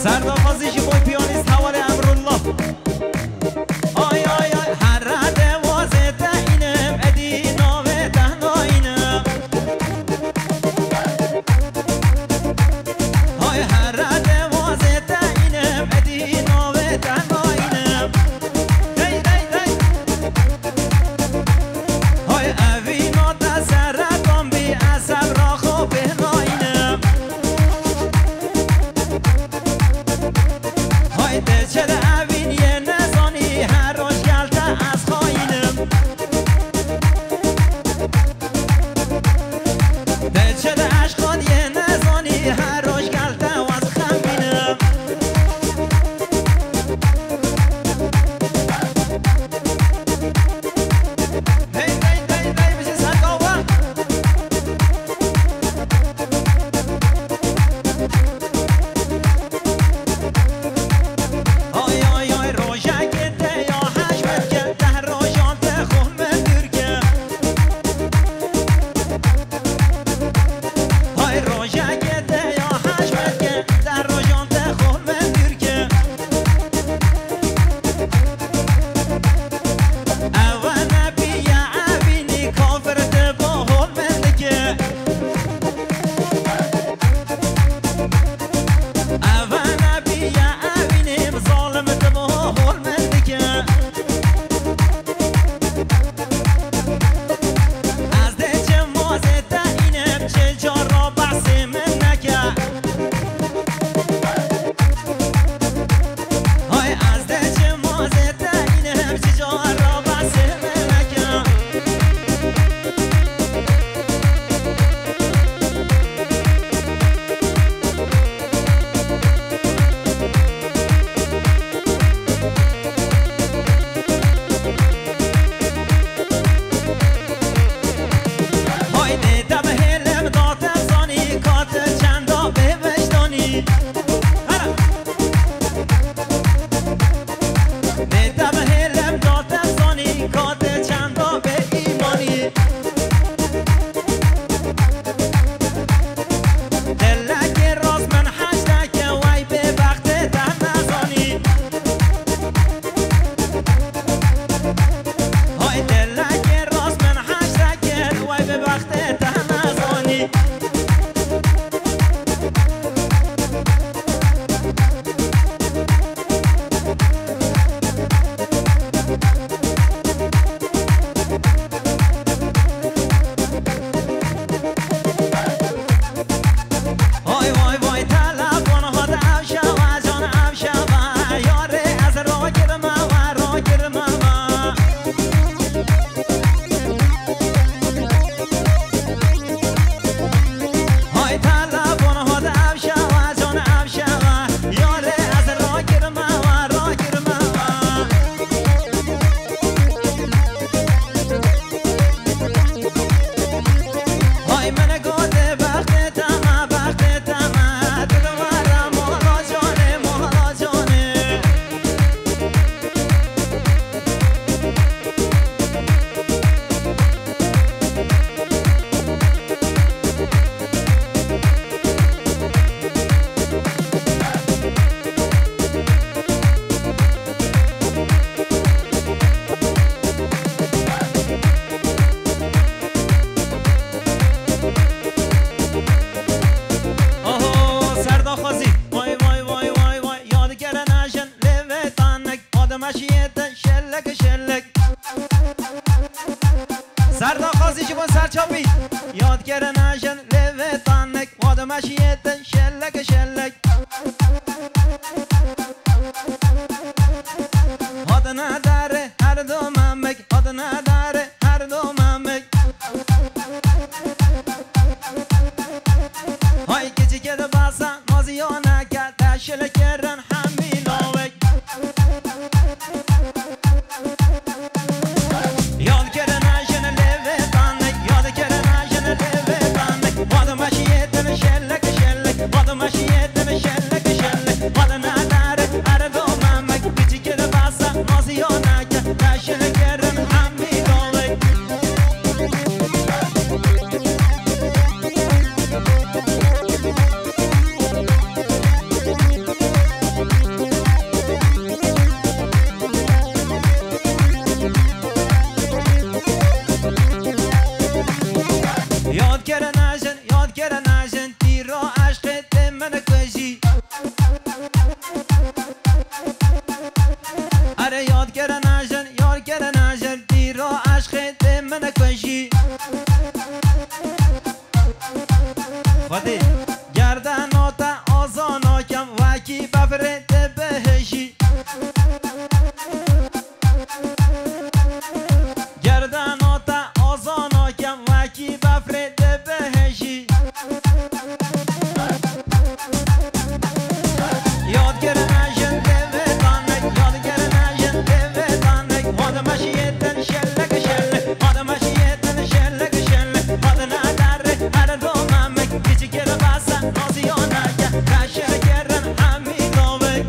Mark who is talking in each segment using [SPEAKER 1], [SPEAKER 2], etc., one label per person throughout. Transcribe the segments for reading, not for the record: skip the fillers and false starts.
[SPEAKER 1] سردافازی بای پیانیست حوال امرالله آی آی آی هر رده وازه اینم ادی ناوه تهناینم آی هر رده وازه اینم ادی ناوه تهناینم دی دی دی آی اوینا تسرکم بی عصب را خوب بهناینم آی دچه اوین یه نزانی هر روش گلته از خواینم دچه عشقان یه نزانی هر روش گلته و از خمینم دی دی دی دی بشه سرگاوه آی آی آی روژه ده یا حجمت که ده روژانت خون مدر که آی روژه ده یا حجمت که ده روژانت خون مدر که اول نبی یا عبینی کافرت با حول مند که اول نبی یا عبینیم ظالمت با حول مند که از ده چه موزه اینم چه جا را بحث من نکه آی از ده چه موزه اینم چه جا را بحث من نکه آی دیدم هلم داتم زانی کات چندا به وجدانی دیدم هلم داتم زانی کات چندا به ایمانی دلک راست من حشتک وای به وقت در نزانی آی دلک راست من حشتک وای به وقت در نزانی آی وای وای تلفن ها دم شوه جانم شوه یاره از را گرمه و را گرمه و آی تلفن ها دم شوه جانم شوه یاره از را گرمه و را گرمه و آی من گوده بخت تمه دل مرا مولا جانه مولا جانه اوه سرداخوازی وای وای وای وای وای یادگر نشن لوتانک آدمشیت شلک شلک سرداخوازی شبان سرچاپی یادگر نشن لوتانک آدمشیت شلک شلک آد نداره هر دو ممک آد نداره هر دو ممک های کچی که دو باسن مازیانه کرد شل کرن همیلاوک یاد کرن شن لوتانک یاد کرن شن لوتانک آدمشیت شلک شلک آدمشیت شلک شلک آد نداره هر دو ممک کچی که دو باسن مازیانه کرد شل کرن همیلاوک یادگر نجن تیرا عشق من کشی اره یادگر نجن تیرا عشق من کشی خودی گردنات آزانا کم وکی بفرد بهشی گردنات آزانا کم وکی بفرد بهشی یادگر نجن دویدانک یادگر نجن دویدانک مادمشیتن شلک شلک مادمشیتن شلک شلک مادنادر هر دوممک دیچی گر باسا نازیانک کشر گرن همی دومک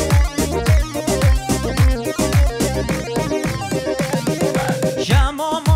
[SPEAKER 1] Jamama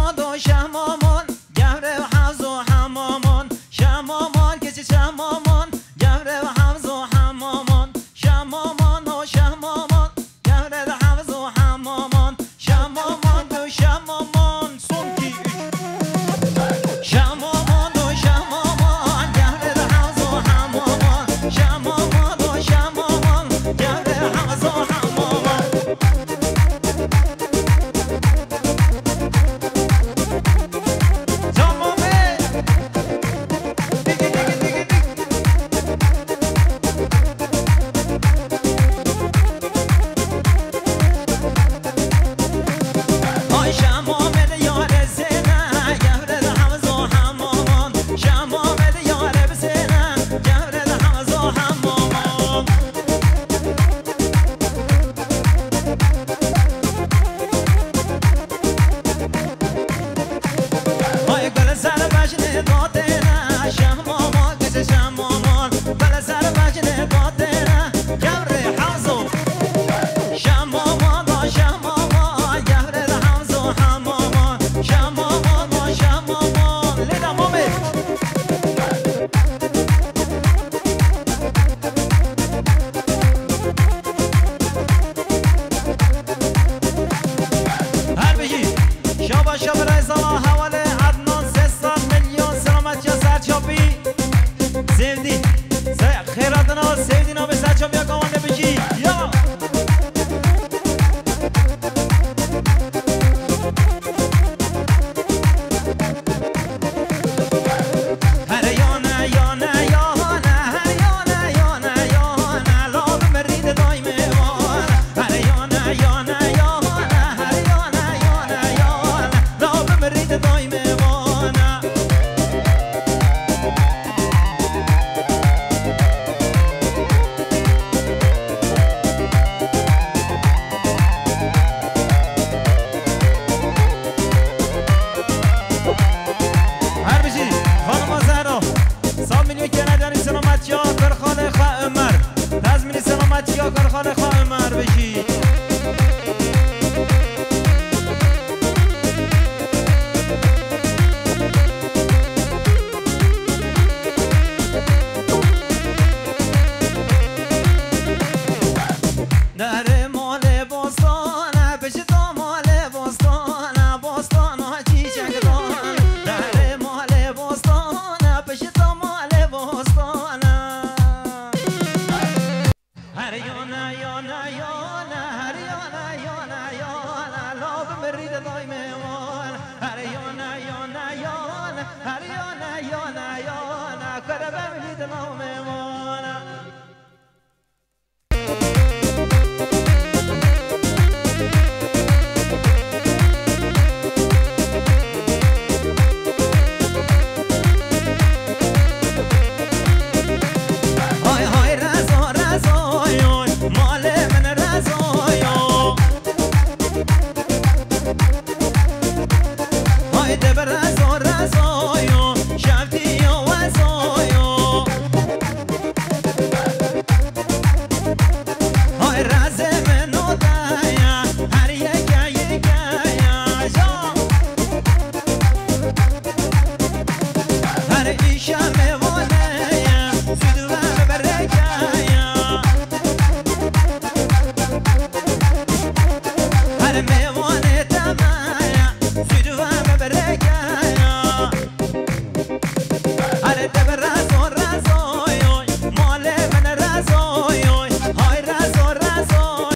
[SPEAKER 1] شب